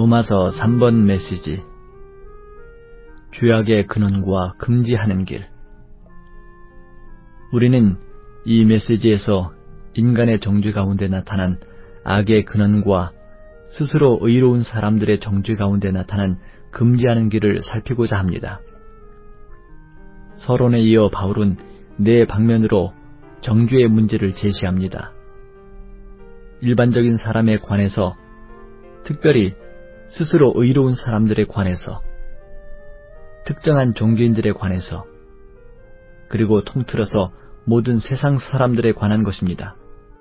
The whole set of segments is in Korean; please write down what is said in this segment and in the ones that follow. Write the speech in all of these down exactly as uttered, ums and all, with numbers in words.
로마서 삼 번 메시지. 죄악의 근원과 금지하는 길. 우리는 이 메시지에서 인간의 정죄 가운데 나타난 악의 근원과 스스로 의로운 사람들의 정죄 가운데 나타난 금지하는 길을 살피고자 합니다. 서론에 이어 바울은 네 방면으로 정죄의 문제를 제시합니다. 일반적인 사람에 관해서, 특별히 스스로 의로운 사람들에 관해서, 특정한 종교인들에 관해서, 그리고 통틀어서 모든 세상 사람들에 관한 것입니다.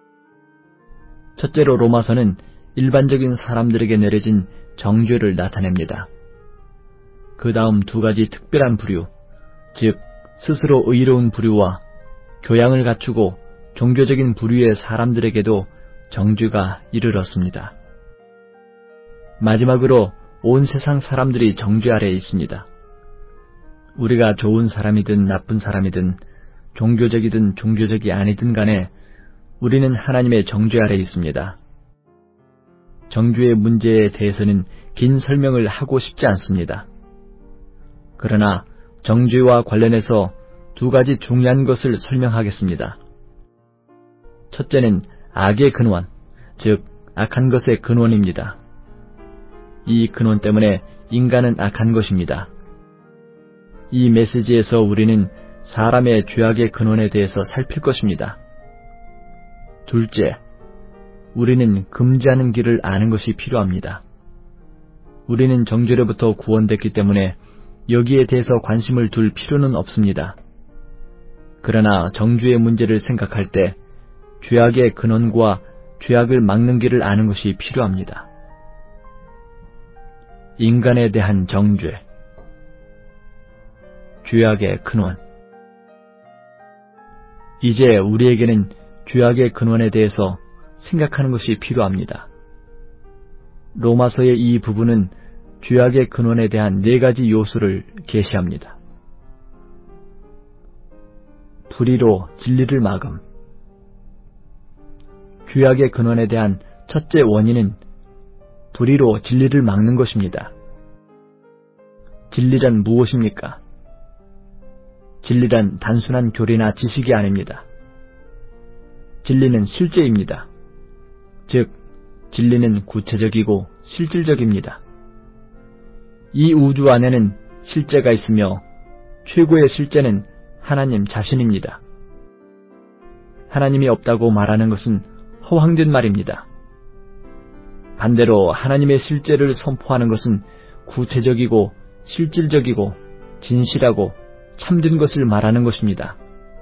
첫째로 로마서는 일반적인 사람들에게 내려진 정죄를 나타냅니다. 그 다음 두 가지 특별한 부류, 즉 스스로 의로운 부류와 교양을 갖추고 종교적인 부류의 사람들에게도 정죄가 이르렀습니다. 마지막으로 온 세상 사람들이 정죄 아래에 있습니다. 우리가 좋은 사람이든 나쁜 사람이든 종교적이든 종교적이 아니든 간에 우리는 하나님의 정죄 아래에 있습니다. 정죄의 문제에 대해서는 긴 설명을 하고 싶지 않습니다. 그러나 정죄와 관련해서 두 가지 중요한 것을 설명하겠습니다. 첫째는 악의 근원, 즉 악한 것의 근원입니다. 이 근원 때문에 인간은 악한 것입니다. 이 메시지에서 우리는 사람의 죄악의 근원에 대해서 살필 것입니다. 둘째, 우리는 금지하는 길을 아는 것이 필요합니다. 우리는 정죄로부터 구원됐기 때문에 여기에 대해서 관심을 둘 필요는 없습니다. 그러나 정죄의 문제를 생각할 때 죄악의 근원과 죄악을 막는 길을 아는 것이 필요합니다. 인간에 대한 정죄, 죄악의 근원. 이제 우리에게는 죄악의 근원에 대해서 생각하는 것이 필요합니다. 로마서의 이 부분은 죄악의 근원에 대한 네 가지 요소를 계시합니다. 불의로 진리를 막음. 죄악의 근원에 대한 첫째 원인은 불의로 진리를 막는 것입니다. 진리란 무엇입니까? 진리란 단순한 교리나 지식이 아닙니다. 진리는 실제입니다. 즉, 진리는 구체적이고 실질적입니다. 이 우주 안에는 실제가 있으며 최고의 실제는 하나님 자신입니다. 하나님이 없다고 말하는 것은 허황된 말입니다. 반대로 하나님의 실제를 선포하는 것은 구체적이고 실질적이고 진실하고 참된 것을 말하는 것입니다.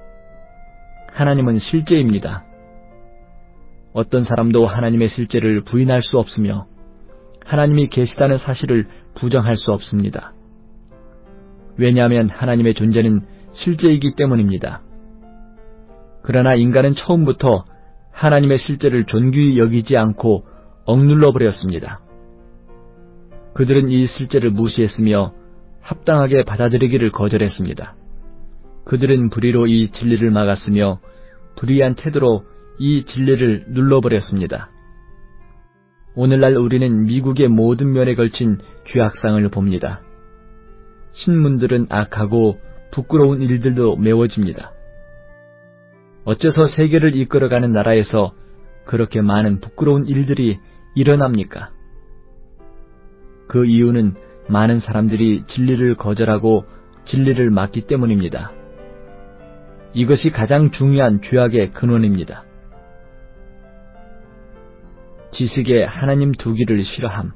하나님은 실제입니다. 어떤 사람도 하나님의 실제를 부인할 수 없으며 하나님이 계시다는 사실을 부정할 수 없습니다. 왜냐하면 하나님의 존재는 실제이기 때문입니다. 그러나 인간은 처음부터 하나님의 실제를 존귀히 여기지 않고 억눌러 버렸습니다. 그들은 이 실제를 무시했으며 합당하게 받아들이기를 거절했습니다. 그들은 불의로 이 진리를 막았으며 불의한 태도로 이 진리를 눌러버렸습니다. 오늘날 우리는 미국의 모든 면에 걸친 죄악상을 봅니다. 신문들은 악하고 부끄러운 일들도 메워집니다. 어째서 세계를 이끌어가는 나라에서 그렇게 많은 부끄러운 일들이 일어납니까? 그 이유는 많은 사람들이 진리를 거절하고 진리를 막기 때문입니다. 이것이 가장 중요한 죄악의 근원입니다. 지식에 하나님 두기를 싫어함.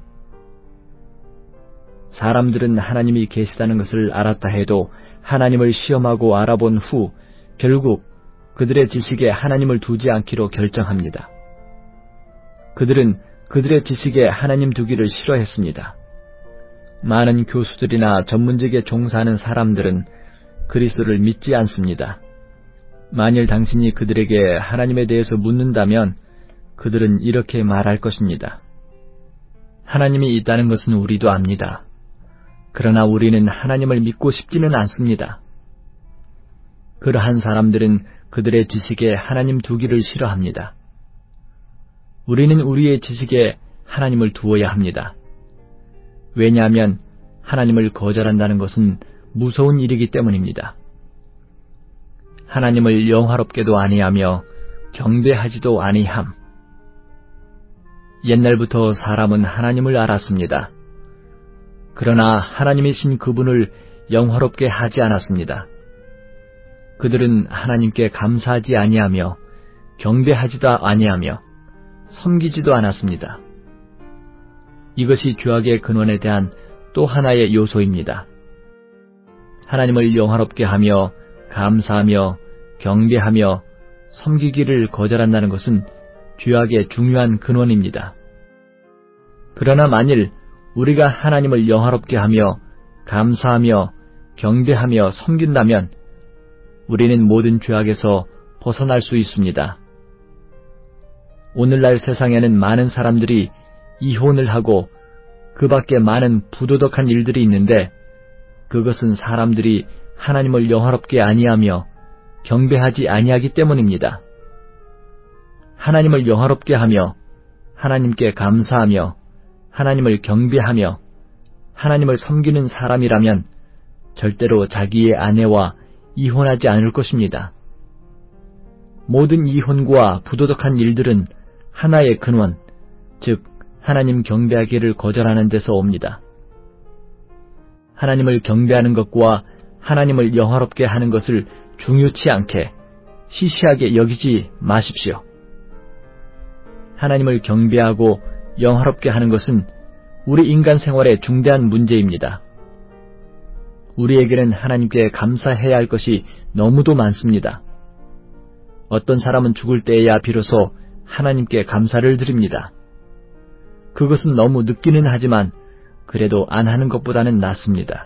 사람들은 하나님이 계시다는 것을 알았다 해도 하나님을 시험하고 알아본 후 결국 그들의 지식에 하나님을 두지 않기로 결정합니다. 그들은 그들의 지식에 하나님 두기를 싫어했습니다. 많은 교수들이나 전문직에 종사하는 사람들은 그리스도를 믿지 않습니다. 만일 당신이 그들에게 하나님에 대해서 묻는다면 그들은 이렇게 말할 것입니다. 하나님이 있다는 것은 우리도 압니다. 그러나 우리는 하나님을 믿고 싶지는 않습니다. 그러한 사람들은 그들의 지식에 하나님 두기를 싫어합니다. 우리는 우리의 지식에 하나님을 두어야 합니다. 왜냐하면 하나님을 거절한다는 것은 무서운 일이기 때문입니다. 하나님을 영화롭게도 아니하며 경배하지도 아니함. 옛날부터 사람은 하나님을 알았습니다. 그러나 하나님이신 그분을 영화롭게 하지 않았습니다. 그들은 하나님께 감사하지 아니하며 경배하지도 아니하며 섬기지도 않았습니다. 이것이 죄악의 근원에 대한 또 하나의 요소입니다. 하나님을 영화롭게 하며 감사하며 경배하며 섬기기를 거절한다는 것은 죄악의 중요한 근원입니다. 그러나 만일 우리가 하나님을 영화롭게 하며 감사하며 경배하며 섬긴다면 우리는 모든 죄악에서 벗어날 수 있습니다. 오늘날 세상에는 많은 사람들이 이혼을 하고 그 밖에 많은 부도덕한 일들이 있는데 그것은 사람들이 하나님을 영화롭게 아니하며 경배하지 아니하기 때문입니다. 하나님을 영화롭게 하며 하나님께 감사하며 하나님을 경배하며 하나님을 섬기는 사람이라면 절대로 자기의 아내와 이혼하지 않을 것입니다. 모든 이혼과 부도덕한 일들은 하나의 근원, 즉 하나님 경배하기를 거절하는 데서 옵니다. 하나님을 경배하는 것과 하나님을 영화롭게 하는 것을 중요치 않게 시시하게 여기지 마십시오. 하나님을 경배하고 영화롭게 하는 것은 우리 인간 생활의 중대한 문제입니다. 우리에게는 하나님께 감사해야 할 것이 너무도 많습니다. 어떤 사람은 죽을 때에야 비로소 하나님께 감사를 드립니다. 그것은 너무 늦기는 하지만 그래도 안 하는 것보다는 낫습니다.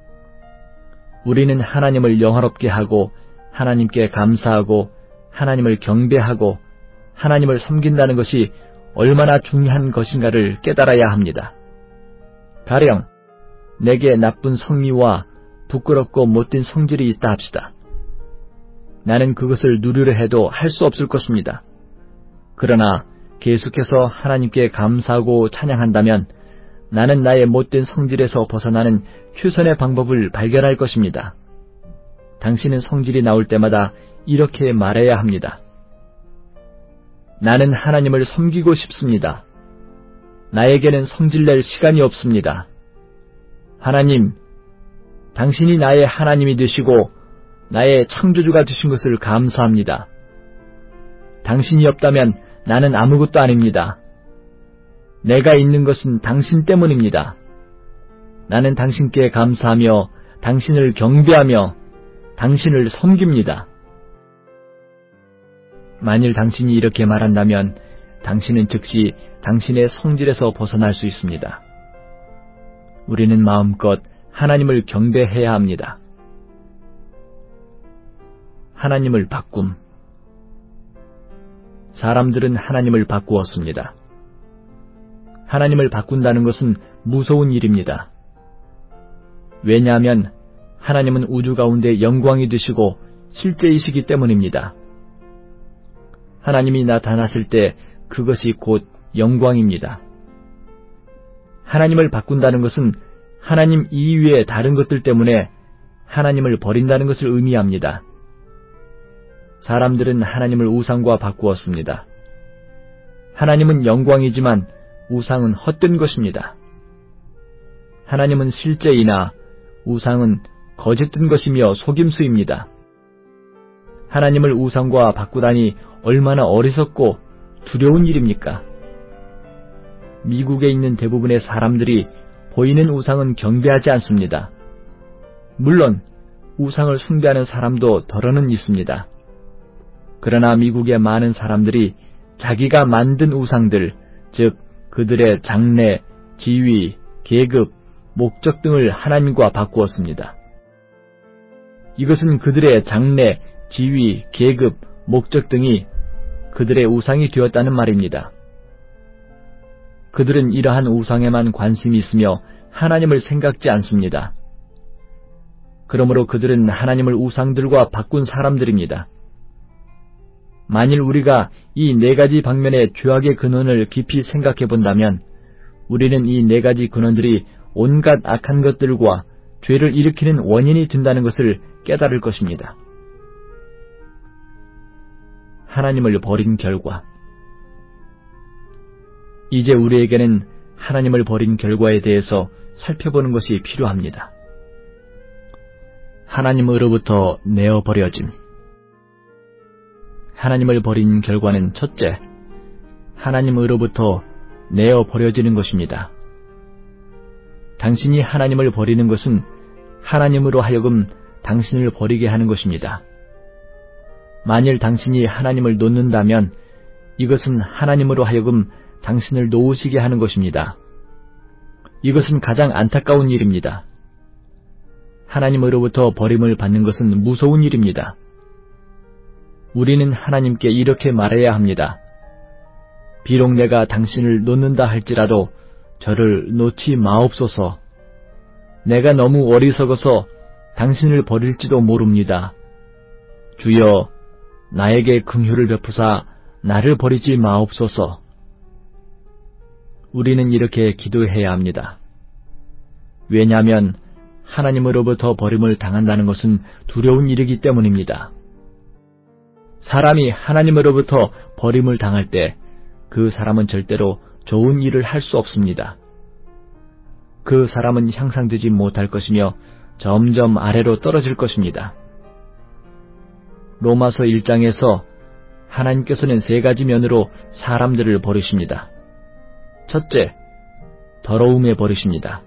우리는 하나님을 영화롭게 하고 하나님께 감사하고 하나님을 경배하고 하나님을 섬긴다는 것이 얼마나 중요한 것인가를 깨달아야 합니다. 가령 내게 나쁜 성미와 부끄럽고 못된 성질이 있다 합시다. 나는 그것을 누리려 해도 할 수 없을 것입니다. 그러나 계속해서 하나님께 감사하고 찬양한다면 나는 나의 못된 성질에서 벗어나는 최선의 방법을 발견할 것입니다. 당신은 성질이 나올 때마다 이렇게 말해야 합니다. 나는 하나님을 섬기고 싶습니다. 나에게는 성질낼 시간이 없습니다. 하나님, 당신이 나의 하나님이 되시고 나의 창조주가 되신 것을 감사합니다. 당신이 없다면 나는 아무것도 아닙니다. 내가 있는 것은 당신 때문입니다. 나는 당신께 감사하며 당신을 경배하며 당신을 섬깁니다. 만일 당신이 이렇게 말한다면 당신은 즉시 당신의 성질에서 벗어날 수 있습니다. 우리는 마음껏 하나님을 경배해야 합니다. 하나님을 바꿈. 사람들은 하나님을 바꾸었습니다. 하나님을 바꾼다는 것은 무서운 일입니다. 왜냐하면 하나님은 우주 가운데 영광이 되시고 실제이시기 때문입니다. 하나님이 나타났을 때 그것이 곧 영광입니다. 하나님을 바꾼다는 것은 하나님 이외의 다른 것들 때문에 하나님을 버린다는 것을 의미합니다. 사람들은 하나님을 우상과 바꾸었습니다. 하나님은 영광이지만 우상은 헛된 것입니다. 하나님은 실제이나 우상은 거짓된 것이며 속임수입니다. 하나님을 우상과 바꾸다니 얼마나 어리석고 두려운 일입니까? 미국에 있는 대부분의 사람들이 보이는 우상은 경배하지 않습니다. 물론 우상을 숭배하는 사람도 더러는 있습니다. 그러나 미국의 많은 사람들이 자기가 만든 우상들, 즉 그들의 장래, 지위, 계급, 목적 등을 하나님과 바꾸었습니다. 이것은 그들의 장래, 지위, 계급, 목적 등이 그들의 우상이 되었다는 말입니다. 그들은 이러한 우상에만 관심이 있으며 하나님을 생각지 않습니다. 그러므로 그들은 하나님을 우상들과 바꾼 사람들입니다. 만일 우리가 이 네 가지 방면의 죄악의 근원을 깊이 생각해 본다면 우리는 이 네 가지 근원들이 온갖 악한 것들과 죄를 일으키는 원인이 된다는 것을 깨달을 것입니다. 하나님을 버린 결과. 이제 우리에게는 하나님을 버린 결과에 대해서 살펴보는 것이 필요합니다. 하나님으로부터 내어 버려짐. 하나님을 버린 결과는 첫째, 하나님으로부터 내어 버려지는 것입니다. 당신이 하나님을 버리는 것은 하나님으로 하여금 당신을 버리게 하는 것입니다. 만일 당신이 하나님을 놓는다면 이것은 하나님으로 하여금 당신을 놓으시게 하는 것입니다. 이것은 가장 안타까운 일입니다. 하나님으로부터 버림을 받는 것은 무서운 일입니다. 우리는 하나님께 이렇게 말해야 합니다. 비록 내가 당신을 놓는다 할지라도 저를 놓지 마옵소서. 내가 너무 어리석어서 당신을 버릴지도 모릅니다. 주여, 나에게 긍휼을 베푸사 나를 버리지 마옵소서. 우리는 이렇게 기도해야 합니다. 왜냐하면 하나님으로부터 버림을 당한다는 것은 두려운 일이기 때문입니다. 사람이 하나님으로부터 버림을 당할 때 그 사람은 절대로 좋은 일을 할 수 없습니다. 그 사람은 향상되지 못할 것이며 점점 아래로 떨어질 것입니다. 로마서 일 장에서 하나님께서는 세 가지 면으로 사람들을 버리십니다. 첫째, 더러움에 버리십니다.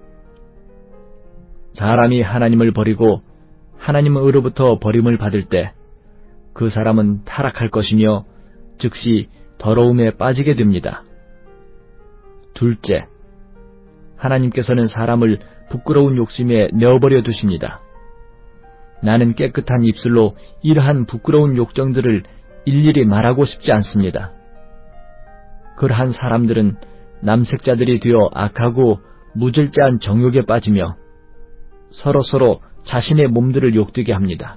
사람이 하나님을 버리고 하나님으로부터 버림을 받을 때 그 사람은 타락할 것이며 즉시 더러움에 빠지게 됩니다. 둘째, 하나님께서는 사람을 부끄러운 욕심에 내어버려 두십니다. 나는 깨끗한 입술로 이러한 부끄러운 욕정들을 일일이 말하고 싶지 않습니다. 그러한 사람들은 남색자들이 되어 악하고 무절제한 정욕에 빠지며 서로서로 자신의 몸들을 욕되게 합니다.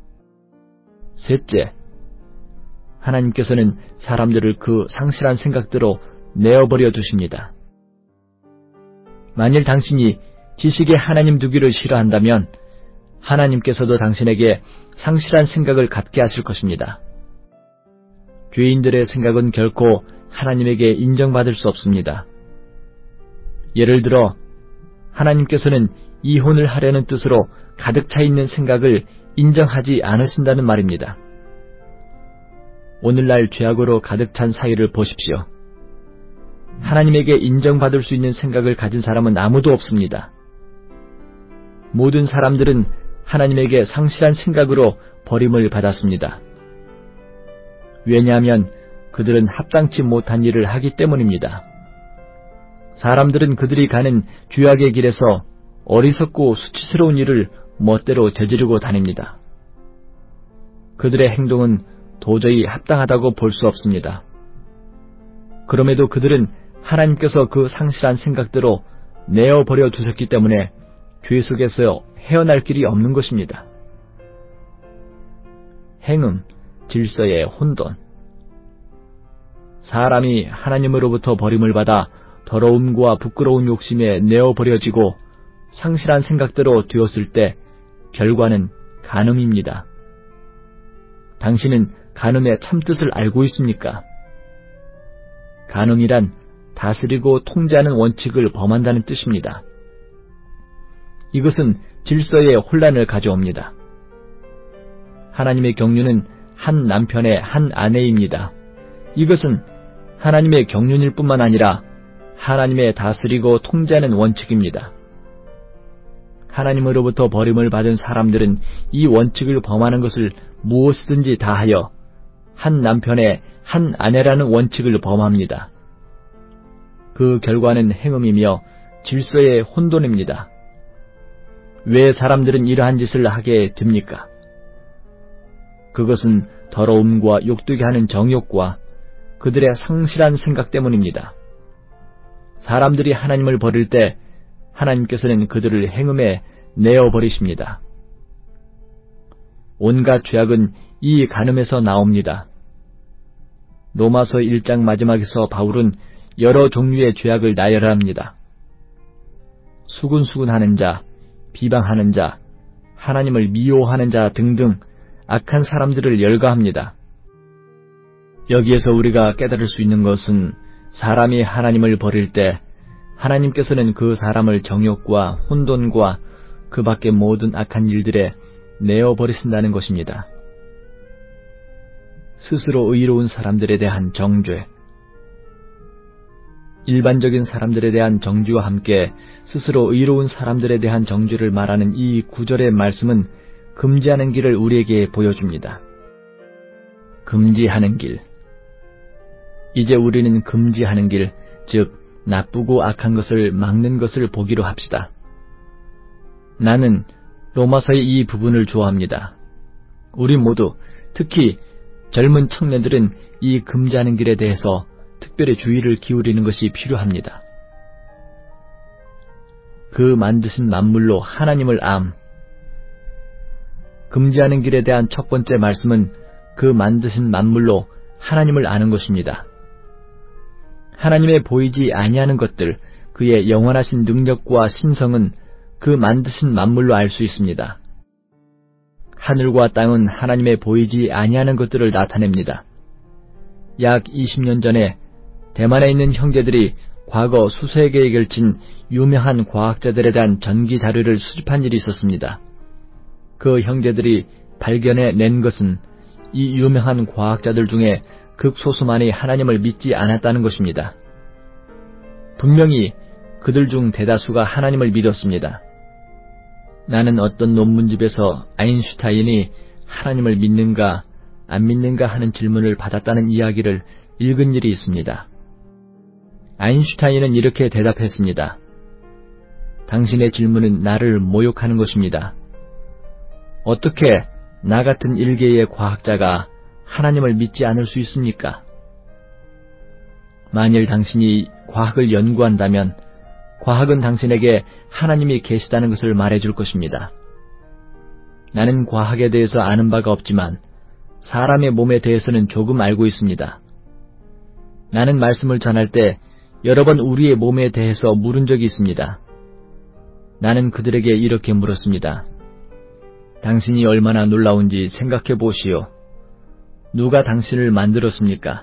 셋째, 하나님께서는 사람들을 그 상실한 생각대로 내어버려 두십니다. 만일 당신이 지식의 하나님 두기를 싫어한다면 하나님께서도 당신에게 상실한 생각을 갖게 하실 것입니다. 죄인들의 생각은 결코 하나님에게 인정받을 수 없습니다. 예를 들어 하나님께서는 이혼을 하려는 뜻으로 가득 차 있는 생각을 인정하지 않으신다는 말입니다. 오늘날 죄악으로 가득 찬 사회를 보십시오. 하나님에게 인정받을 수 있는 생각을 가진 사람은 아무도 없습니다. 모든 사람들은 하나님에게 상실한 생각으로 버림을 받았습니다. 왜냐하면 그들은 합당치 못한 일을 하기 때문입니다. 사람들은 그들이 가는 죄악의 길에서 어리석고 수치스러운 일을 멋대로 저지르고 다닙니다. 그들의 행동은 도저히 합당하다고 볼 수 없습니다. 그럼에도 그들은 하나님께서 그 상실한 생각대로 내어버려 두셨기 때문에 죄 속에서 헤어날 길이 없는 것입니다. 행음, 질서의 혼돈. 사람이 하나님으로부터 버림을 받아 더러움과 부끄러운 욕심에 내어버려지고 상실한 생각대로 되었을 때 결과는 간음입니다. 당신은 간음의 참뜻을 알고 있습니까? 간음이란 다스리고 통제하는 원칙을 범한다는 뜻입니다. 이것은 질서의 혼란을 가져옵니다. 하나님의 경륜은 한 남편의 한 아내입니다. 이것은 하나님의 경륜일 뿐만 아니라 하나님의 다스리고 통제하는 원칙입니다. 하나님으로부터 버림을 받은 사람들은 이 원칙을 범하는 것을 무엇이든지 다하여 한 남편의 한 아내라는 원칙을 범합니다. 그 결과는 행음이며 질서의 혼돈입니다. 왜 사람들은 이러한 짓을 하게 됩니까? 그것은 더러움과 욕되게 하는 정욕과 그들의 상실한 생각 때문입니다. 사람들이 하나님을 버릴 때 하나님께서는 그들을 행음에 내어버리십니다. 온갖 죄악은 이 간음에서 나옵니다. 로마서 일 장 마지막에서 바울은 여러 종류의 죄악을 나열합니다. 수군수군하는 자, 비방하는 자, 하나님을 미워하는 자 등등 악한 사람들을 열거합니다. 여기에서 우리가 깨달을 수 있는 것은 사람이 하나님을 버릴 때 하나님께서는 그 사람을 정욕과 혼돈과 그 밖의 모든 악한 일들에 내어버리신다는 것입니다. 스스로 의로운 사람들에 대한 정죄. 일반적인 사람들에 대한 정죄와 함께 스스로 의로운 사람들에 대한 정죄를 말하는 이 구절의 말씀은 금지하는 길을 우리에게 보여줍니다. 금지하는 길. 이제 우리는 금지하는 길, 즉 나쁘고 악한 것을 막는 것을 보기로 합시다. 나는 로마서의 이 부분을 좋아합니다. 우리 모두, 특히 젊은 청년들은 이 금지하는 길에 대해서 특별히 주의를 기울이는 것이 필요합니다. 그 만드신 만물로 하나님을 암. 금지하는 길에 대한 첫 번째 말씀은 그 만드신 만물로 하나님을 아는 것입니다. 하나님의 보이지 아니하는 것들, 그의 영원하신 능력과 신성은 그 만드신 만물로 알 수 있습니다. 하늘과 땅은 하나님의 보이지 아니하는 것들을 나타냅니다. 약 이십 년 전에 대만에 있는 형제들이 과거 수세계에 걸친 유명한 과학자들에 대한 전기 자료를 수집한 일이 있었습니다. 그 형제들이 발견해 낸 것은 이 유명한 과학자들 중에 극소수만이 하나님을 믿지 않았다는 것입니다. 분명히 그들 중 대다수가 하나님을 믿었습니다. 나는 어떤 논문집에서 아인슈타인이 하나님을 믿는가 안 믿는가 하는 질문을 받았다는 이야기를 읽은 일이 있습니다. 아인슈타인은 이렇게 대답했습니다. 당신의 질문은 나를 모욕하는 것입니다. 어떻게 나 같은 일개의 과학자가 하나님을 믿지 않을 수 있습니까? 만일 당신이 과학을 연구한다면 과학은 당신에게 하나님이 계시다는 것을 말해줄 것입니다. 나는 과학에 대해서 아는 바가 없지만 사람의 몸에 대해서는 조금 알고 있습니다. 나는 말씀을 전할 때 여러 번 우리의 몸에 대해서 물은 적이 있습니다. 나는 그들에게 이렇게 물었습니다. 당신이 얼마나 놀라운지 생각해 보시오. 누가 당신을 만들었습니까?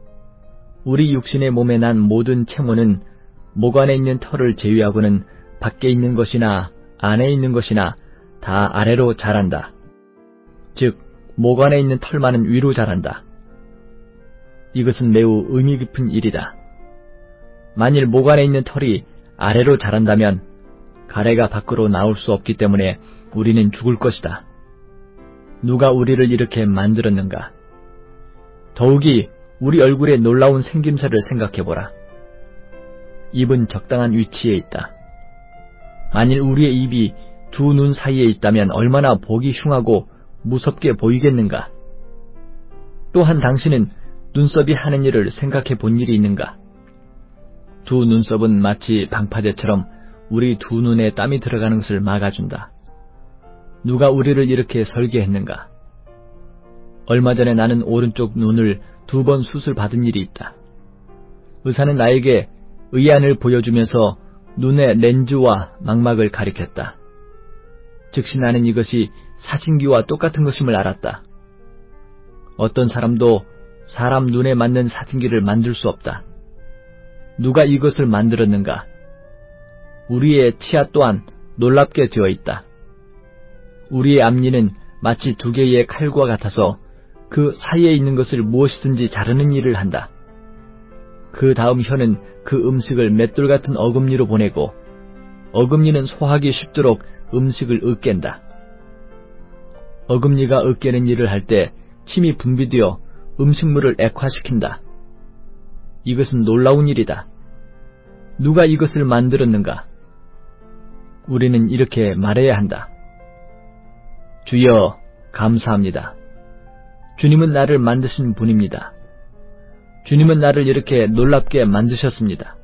우리 육신의 몸에 난 모든 체모는 목 안에 있는 털을 제외하고는 밖에 있는 것이나 안에 있는 것이나 다 아래로 자란다. 즉, 목 안에 있는 털만은 위로 자란다. 이것은 매우 의미 깊은 일이다. 만일 목 안에 있는 털이 아래로 자란다면 가래가 밖으로 나올 수 없기 때문에 우리는 죽을 것이다. 누가 우리를 이렇게 만들었는가? 더욱이 우리 얼굴의 놀라운 생김새를 생각해보라. 입은 적당한 위치에 있다. 만일 우리의 입이 두 눈 사이에 있다면 얼마나 보기 흉하고 무섭게 보이겠는가? 또한 당신은 눈썹이 하는 일을 생각해 본 일이 있는가? 두 눈썹은 마치 방파제처럼 우리 두 눈에 땀이 들어가는 것을 막아준다. 누가 우리를 이렇게 설계했는가? 얼마 전에 나는 오른쪽 눈을 두 번 수술 받은 일이 있다. 의사는 나에게 의안을 보여주면서 눈의 렌즈와 망막을 가리켰다. 즉시 나는 이것이 사진기와 똑같은 것임을 알았다. 어떤 사람도 사람 눈에 맞는 사진기를 만들 수 없다. 누가 이것을 만들었는가? 우리의 치아 또한 놀랍게 되어 있다. 우리의 앞니는 마치 두 개의 칼과 같아서 그 사이에 있는 것을 무엇이든지 자르는 일을 한다. 그 다음 혀는 그 음식을 맷돌 같은 어금니로 보내고 어금니는 소화하기 쉽도록 음식을 으깬다. 어금니가 으깨는 일을 할 때 침이 분비되어 음식물을 액화시킨다. 이것은 놀라운 일이다. 누가 이것을 만들었는가? 우리는 이렇게 말해야 한다. 주여, 감사합니다. 주님은 나를 만드신 분입니다. 주님은 나를 이렇게 놀랍게 만드셨습니다.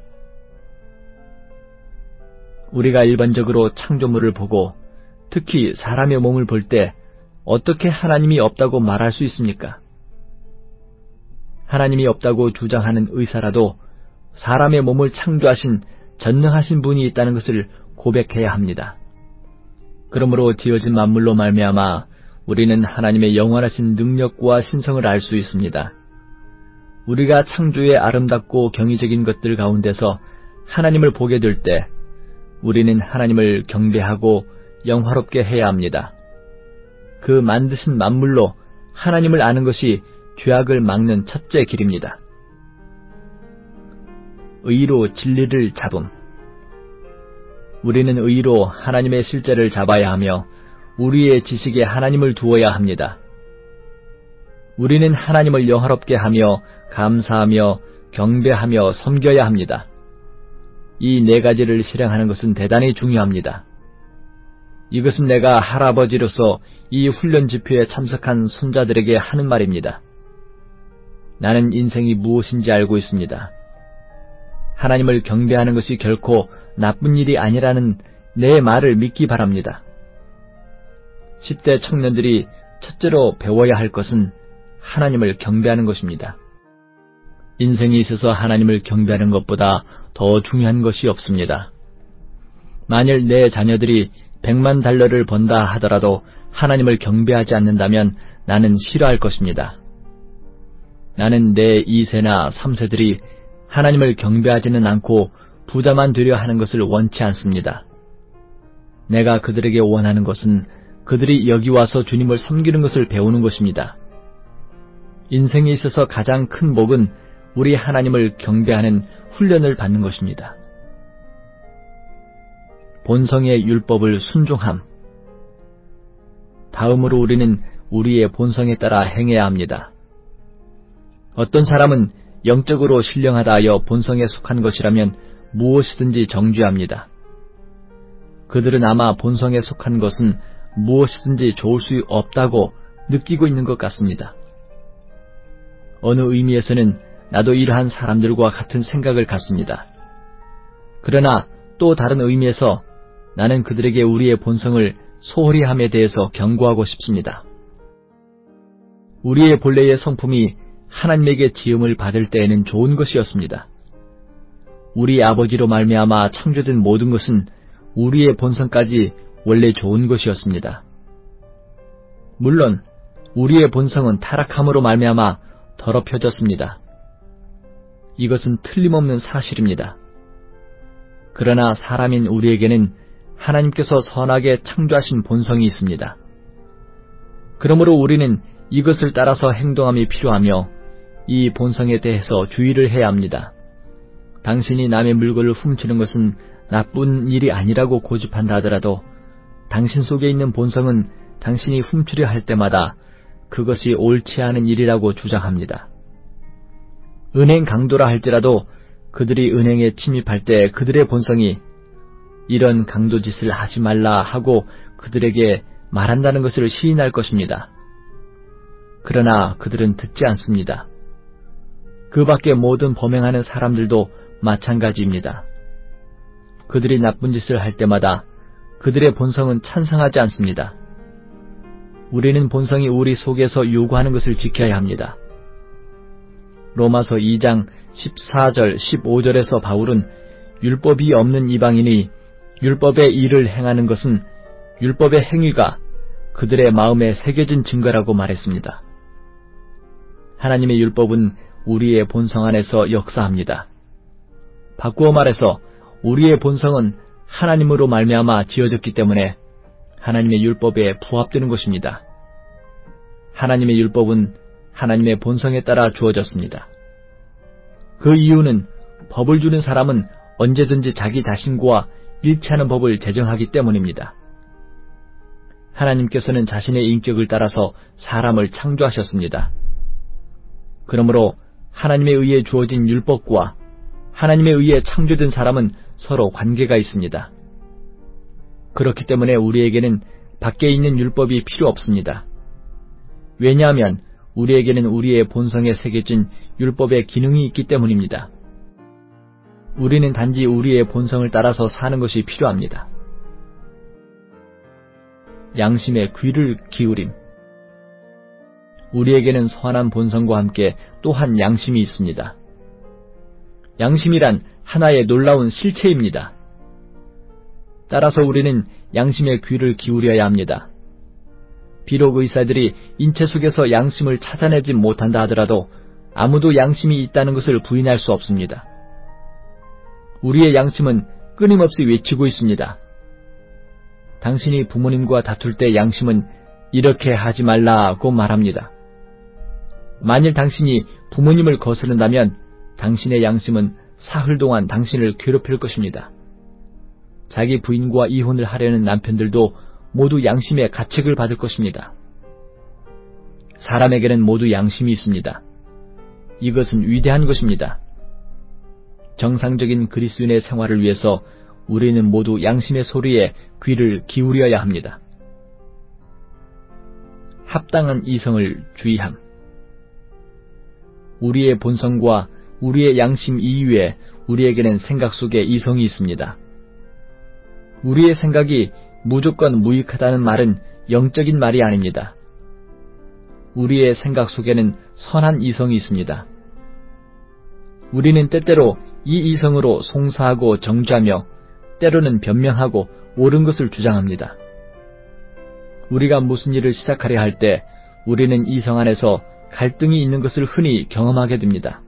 우리가 일반적으로 창조물을 보고 특히 사람의 몸을 볼 때 어떻게 하나님이 없다고 말할 수 있습니까? 하나님이 없다고 주장하는 의사라도 사람의 몸을 창조하신 전능하신 분이 있다는 것을 고백해야 합니다. 그러므로 지어진 만물로 말미암아 우리는 하나님의 영원하신 능력과 신성을 알 수 있습니다. 우리가 창조의 아름답고 경이적인 것들 가운데서 하나님을 보게 될 때 우리는 하나님을 경배하고 영화롭게 해야 합니다. 그 만드신 만물로 하나님을 아는 것이 죄악을 막는 첫째 길입니다. 의로 진리를 잡음. 우리는 의로 하나님의 실제를 잡아야 하며 우리의 지식에 하나님을 두어야 합니다. 우리는 하나님을 영화롭게 하며 감사하며 경배하며 섬겨야 합니다. 이 네 가지를 실행하는 것은 대단히 중요합니다. 이것은 내가 할아버지로서 이 훈련 집회에 참석한 손자들에게 하는 말입니다. 나는 인생이 무엇인지 알고 있습니다. 하나님을 경배하는 것이 결코 나쁜 일이 아니라는 내 말을 믿기 바랍니다. 십 대 청년들이 첫째로 배워야 할 것은 하나님을 경배하는 것입니다. 인생에 있어서 하나님을 경배하는 것보다 더 중요한 것이 없습니다. 만일 내 자녀들이 백만 달러를 번다 하더라도 하나님을 경배하지 않는다면 나는 싫어할 것입니다. 나는 내 이 세나 삼 세들이 하나님을 경배하지는 않고 부자만 되려 하는 것을 원치 않습니다. 내가 그들에게 원하는 것은 그들이 여기 와서 주님을 섬기는 것을 배우는 것입니다. 인생에 있어서 가장 큰 복은 우리 하나님을 경배하는 훈련을 받는 것입니다. 본성의 율법을 순종함. 다음으로 우리는 우리의 본성에 따라 행해야 합니다. 어떤 사람은 영적으로 신령하다 하여 본성에 속한 것이라면 무엇이든지 정죄합니다. 그들은 아마 본성에 속한 것은 무엇이든지 좋을 수 없다고 느끼고 있는 것 같습니다. 어느 의미에서는 나도 이러한 사람들과 같은 생각을 갖습니다. 그러나 또 다른 의미에서 나는 그들에게 우리의 본성을 소홀히 함에 대해서 경고하고 싶습니다. 우리의 본래의 성품이 하나님에게 지음을 받을 때에는 좋은 것이었습니다. 우리 아버지로 말미암아 창조된 모든 것은 우리의 본성까지 원래 좋은 것이었습니다. 물론 우리의 본성은 타락함으로 말미암아 더럽혀졌습니다. 이것은 틀림없는 사실입니다. 그러나 사람인 우리에게는 하나님께서 선하게 창조하신 본성이 있습니다. 그러므로 우리는 이것을 따라서 행동함이 필요하며 이 본성에 대해서 주의를 해야 합니다. 당신이 남의 물건을 훔치는 것은 나쁜 일이 아니라고 고집한다 하더라도 당신 속에 있는 본성은 당신이 훔치려 할 때마다 그것이 옳지 않은 일이라고 주장합니다. 은행 강도라 할지라도 그들이 은행에 침입할 때 그들의 본성이 이런 강도짓을 하지 말라 하고 그들에게 말한다는 것을 시인할 것입니다. 그러나 그들은 듣지 않습니다. 그 밖에 모든 범행하는 사람들도 마찬가지입니다. 그들이 나쁜 짓을 할 때마다 그들의 본성은 찬성하지 않습니다. 우리는 본성이 우리 속에서 요구하는 것을 지켜야 합니다. 로마서 이 장 십사 절 십오 절에서 바울은 율법이 없는 이방인이 율법의 일을 행하는 것은 율법의 행위가 그들의 마음에 새겨진 증거라고 말했습니다. 하나님의 율법은 우리의 본성 안에서 역사합니다. 바꾸어 말해서 우리의 본성은 하나님으로 말미암아 지어졌기 때문에 하나님의 율법에 부합되는 것입니다. 하나님의 율법은 하나님의 본성에 따라 주어졌습니다. 그 이유는 법을 주는 사람은 언제든지 자기 자신과 일치하는 법을 제정하기 때문입니다. 하나님께서는 자신의 인격을 따라서 사람을 창조하셨습니다. 그러므로 하나님에 의해 주어진 율법과 하나님에 의해 창조된 사람은 서로 관계가 있습니다. 그렇기 때문에 우리에게는 밖에 있는 율법이 필요 없습니다. 왜냐하면 우리에게는 우리의 본성에 새겨진 율법의 기능이 있기 때문입니다. 우리는 단지 우리의 본성을 따라서 사는 것이 필요합니다. 양심의 귀를 기울임. 우리에게는 선한 본성과 함께 또한 양심이 있습니다. 양심이란 하나의 놀라운 실체입니다. 따라서 우리는 양심의 귀를 기울여야 합니다. 비록 의사들이 인체 속에서 양심을 찾아내지 못한다 하더라도 아무도 양심이 있다는 것을 부인할 수 없습니다. 우리의 양심은 끊임없이 외치고 있습니다. 당신이 부모님과 다툴 때 양심은 이렇게 하지 말라고 말합니다. 만일 당신이 부모님을 거스른다면 당신의 양심은 사흘 동안 당신을 괴롭힐 것입니다. 자기 부인과 이혼을 하려는 남편들도 모두 양심의 가책을 받을 것입니다. 사람에게는 모두 양심이 있습니다. 이것은 위대한 것입니다. 정상적인 그리스도인의 생활을 위해서 우리는 모두 양심의 소리에 귀를 기울여야 합니다. 합당한 이성을 주의함. 우리의 본성과 우리의 양심 이외에 우리에게는 생각 속에 이성이 있습니다. 우리의 생각이 무조건 무익하다는 말은 영적인 말이 아닙니다. 우리의 생각 속에는 선한 이성이 있습니다. 우리는 때때로 이 이성으로 송사하고 정죄하며 때로는 변명하고 옳은 것을 주장합니다. 우리가 무슨 일을 시작하려 할 때 우리는 이성 안에서 갈등이 있는 것을 흔히 경험하게 됩니다.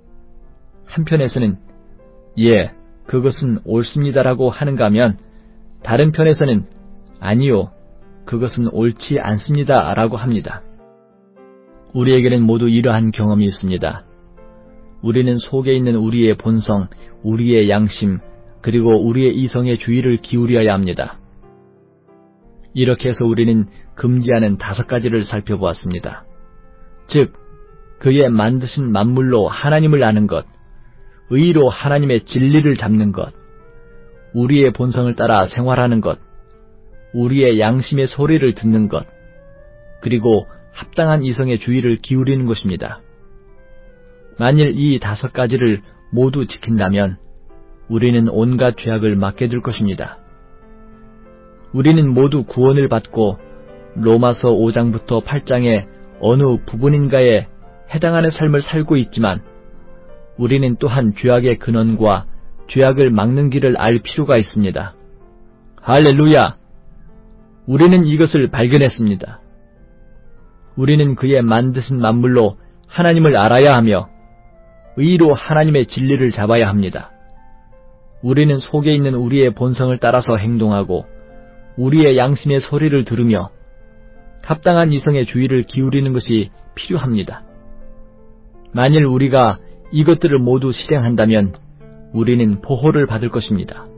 한편에서는 예, 그것은 옳습니다라고 하는가 하면 다른 편에서는 아니요, 그것은 옳지 않습니다 라고 합니다. 우리에게는 모두 이러한 경험이 있습니다. 우리는 속에 있는 우리의 본성, 우리의 양심, 그리고 우리의 이성의 주의를 기울여야 합니다. 이렇게 해서 우리는 금지하는 다섯 가지를 살펴보았습니다. 즉, 그의 만드신 만물로 하나님을 아는 것, 의로 하나님의 진리를 잡는 것, 우리의 본성을 따라 생활하는 것, 우리의 양심의 소리를 듣는 것, 그리고 합당한 이성의 주의를 기울이는 것입니다. 만일 이 다섯 가지를 모두 지킨다면 우리는 온갖 죄악을 맡게 될 것입니다. 우리는 모두 구원을 받고 로마서 오 장부터 팔 장의 어느 부분인가에 해당하는 삶을 살고 있지만 우리는 또한 죄악의 근원과 죄악을 막는 길을 알 필요가 있습니다. 할렐루야! 우리는 이것을 발견했습니다. 우리는 그의 만드신 만물로 하나님을 알아야 하며 의로 하나님의 진리를 잡아야 합니다. 우리는 속에 있는 우리의 본성을 따라서 행동하고 우리의 양심의 소리를 들으며 합당한 이성의 주의를 기울이는 것이 필요합니다. 만일 우리가 이것들을 모두 실행한다면 우리는 보호를 받을 것입니다.